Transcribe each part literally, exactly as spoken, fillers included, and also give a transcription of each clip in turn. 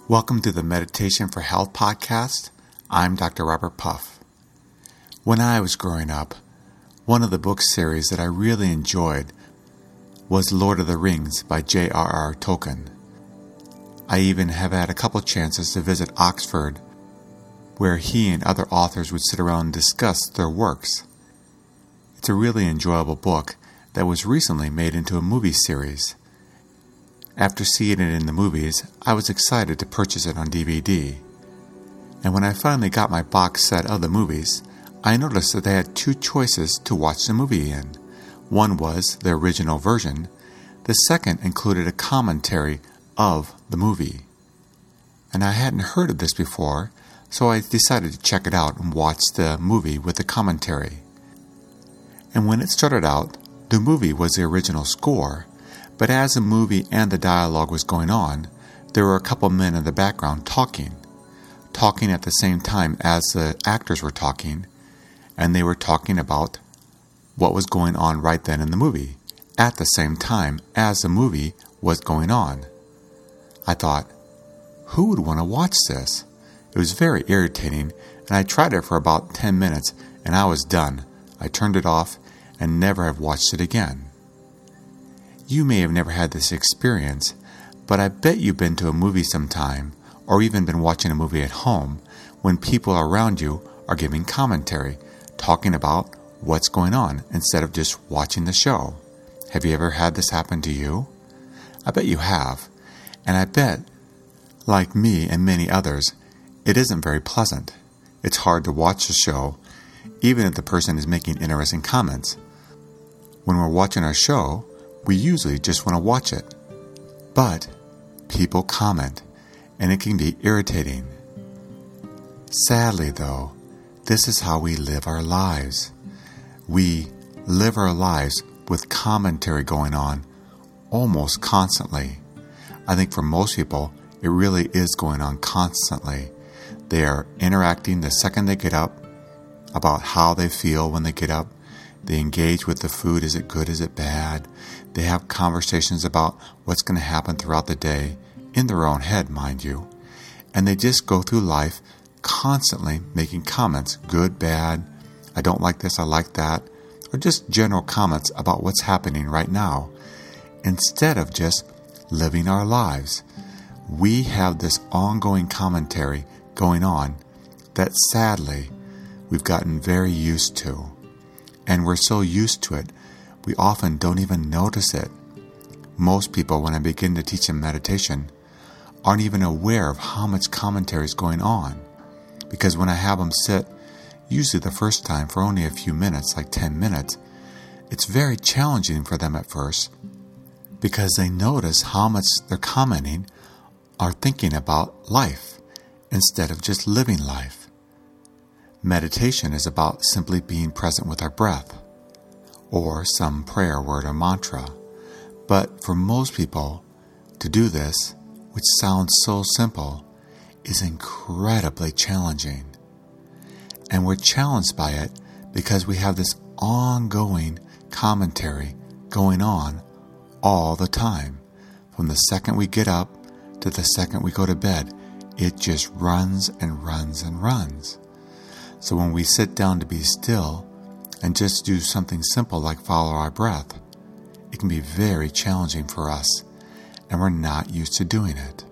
Welcome to the Meditation for Health podcast. I'm Doctor Robert Puff. When I was growing up, one of the book series that I really enjoyed was Lord of the Rings by J R R Tolkien. I even have had a couple chances to visit Oxford, where he and other authors would sit around and discuss their works. It's a really enjoyable book that was recently made into a movie series. After seeing it in the movies, I was excited to purchase it on D V D. And when I finally got my box set of the movies, I noticed that they had two choices to watch the movie in. One was the original version. The second included a commentary of the movie. And I hadn't heard of this before, so I decided to check it out and watch the movie with the commentary. And when it started out, the movie was the original score. But as the movie and the dialogue was going on, there were a couple men in the background talking, talking at the same time as the actors were talking, and they were talking about what was going on right then in the movie, at the same time as the movie was going on. I thought, who would want to watch this? It was very irritating, and I tried it for about ten minutes, and I was done. I turned it off and never have watched it again. You may have never had this experience, but I bet you've been to a movie sometime, or even been watching a movie at home, when people around you are giving commentary, talking about what's going on, instead of just watching the show. Have you ever had this happen to you? I bet you have, and I bet, like me and many others, it isn't very pleasant. It's hard to watch the show, even if the person is making interesting comments. When we're watching our show, we usually just want to watch it. But people comment, and it can be irritating. Sadly, though, this is how we live our lives. We live our lives with commentary going on almost constantly. I think for most people, it really is going on constantly. They are interacting the second they get up about how they feel when they get up. They engage with the food. Is it good? Is it bad? They have conversations about what's going to happen throughout the day, in their own head, mind you. And they just go through life constantly making comments, good, bad, I don't like this, I like that, or just general comments about what's happening right now, instead of just living our lives. We have this ongoing commentary going on that sadly we've gotten very used to. And we're so used to it, we often don't even notice it. Most people, when I begin to teach them meditation, aren't even aware of how much commentary is going on. Because when I have them sit, usually the first time for only a few minutes, like ten minutes, it's very challenging for them at first, because they notice how much they're commenting are thinking about life instead of just living life. Meditation is about simply being present with our breath, or some prayer word or mantra. But for most people, to do this, which sounds so simple, is incredibly challenging. And we're challenged by it because we have this ongoing commentary going on all the time. From the second we get up to the second we go to bed, it just runs and runs and runs. So when we sit down to be still and just do something simple like follow our breath, it can be very challenging for us, and we're not used to doing it.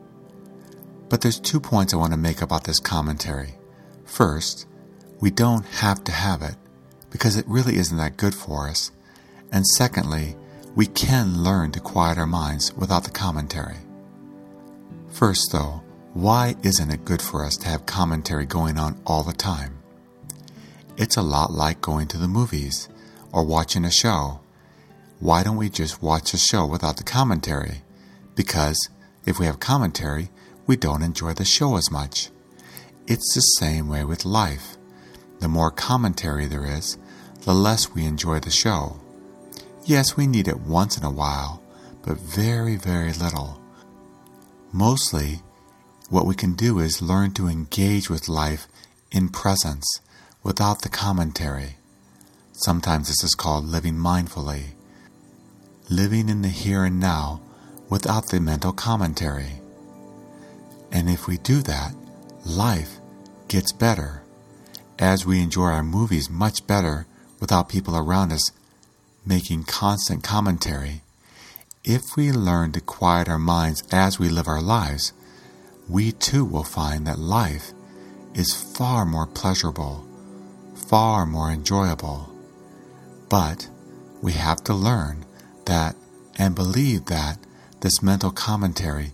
But there's two points I want to make about this commentary. First, we don't have to have it, because it really isn't that good for us. And secondly, we can learn to quiet our minds without the commentary. First though, why isn't it good for us to have commentary going on all the time? It's a lot like going to the movies or watching a show. Why don't we just watch a show without the commentary? Because if we have commentary, we don't enjoy the show as much. It's the same way with life. The more commentary there is, the less we enjoy the show. Yes, we need it once in a while, but very, very little. Mostly, what we can do is learn to engage with life in presence, without the commentary. Sometimes this is called living mindfully. Living in the here and now without the mental commentary. And if we do that, life gets better, as we enjoy our movies much better without people around us making constant commentary. If we learn to quiet our minds as we live our lives, we too will find that life is far more pleasurable, far more enjoyable. But we have to learn that and believe that this mental commentary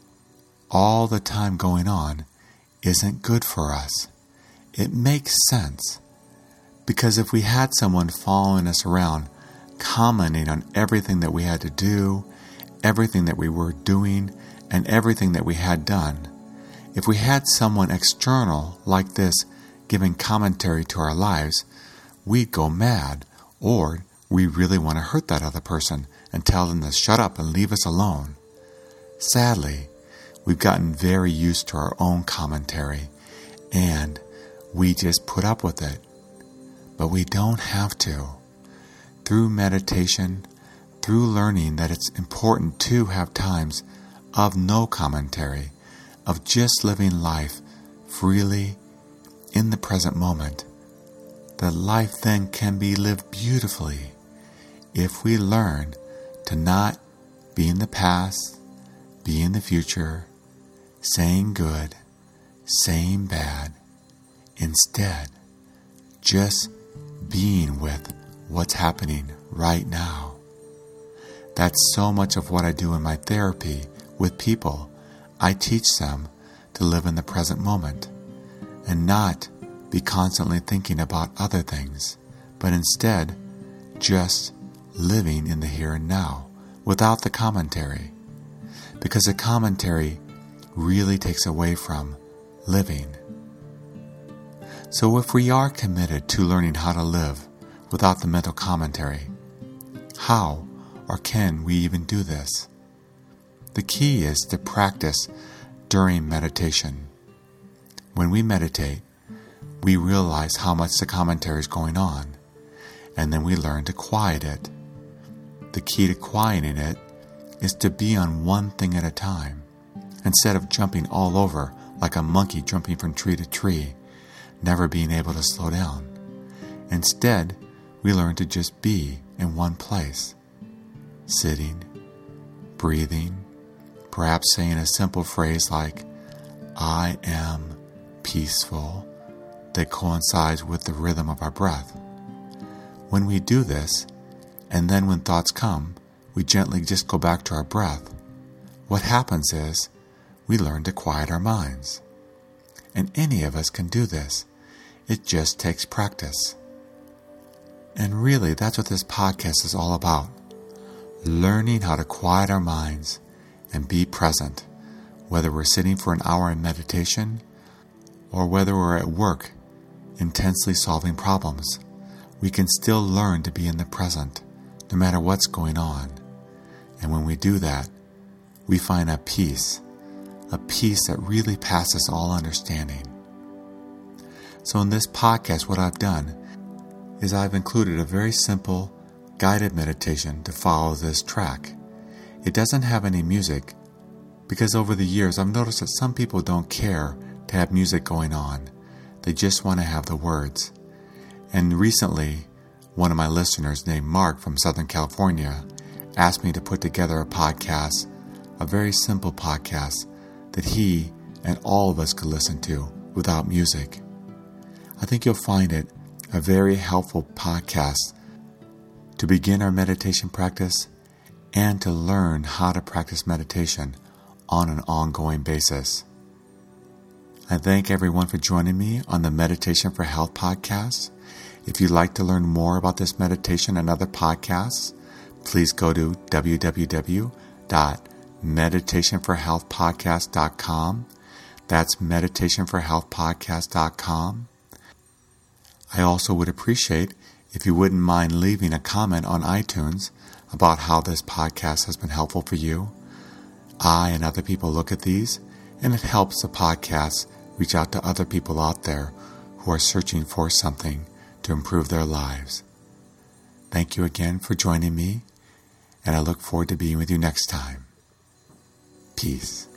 all the time going on isn't good for us. It makes sense, because if we had someone following us around, commenting on everything that we had to do, everything that we were doing, and everything that we had done, if we had someone external like this giving commentary to our lives, we'd go mad, or we really want to hurt that other person and tell them to shut up and leave us alone. Sadly, we've gotten very used to our own commentary, and we just put up with it. But we don't have to. Through meditation, through learning that it's important to have times of no commentary, of just living life freely in the present moment, that life then can be lived beautifully if we learn to not be in the past, be in the future, saying good, saying bad, instead, just being with what's happening right now. That's so much of what I do in my therapy with people. I teach them to live in the present moment and not be constantly thinking about other things, but instead just living in the here and now without the commentary, because the commentary really takes away from living. So if we are committed to learning how to live without the mental commentary, how or can we even do this? The key is to practice during meditation. When we meditate, we realize how much the commentary is going on, and then we learn to quiet it. The key to quieting it is to be on one thing at a time, instead of jumping all over like a monkey jumping from tree to tree, never being able to slow down. Instead, we learn to just be in one place, sitting, breathing, perhaps saying a simple phrase like, I am peaceful, that coincides with the rhythm of our breath. When we do this, and then when thoughts come, we gently just go back to our breath, what happens is we learn to quiet our minds. And any of us can do this. It just takes practice. And really, that's what this podcast is all about. Learning how to quiet our minds and be present, whether we're sitting for an hour in meditation or whether we're at work intensely solving problems. We can still learn to be in the present, no matter what's going on. And when we do that, we find a peace, a peace that really passes all understanding. So in this podcast, what I've done is I've included a very simple, guided meditation to follow this track. It doesn't have any music, because over the years I've noticed that some people don't care to have music going on. They just want to have the words. And recently, one of my listeners named Mark from Southern California asked me to put together a podcast, a very simple podcast that he and all of us could listen to without music. I think you'll find it a very helpful podcast to begin our meditation practice and to learn how to practice meditation on an ongoing basis. I thank everyone for joining me on the Meditation for Health podcast. If you'd like to learn more about this meditation and other podcasts, please go to w w w dot meditation for health podcast dot com. That's meditation for health podcast dot com. I also would appreciate if you wouldn't mind leaving a comment on iTunes about how this podcast has been helpful for you. I and other people look at these, and it helps the podcast reach out to other people out there who are searching for something to improve their lives. Thank you again for joining me, and I look forward to being with you next time. Peace.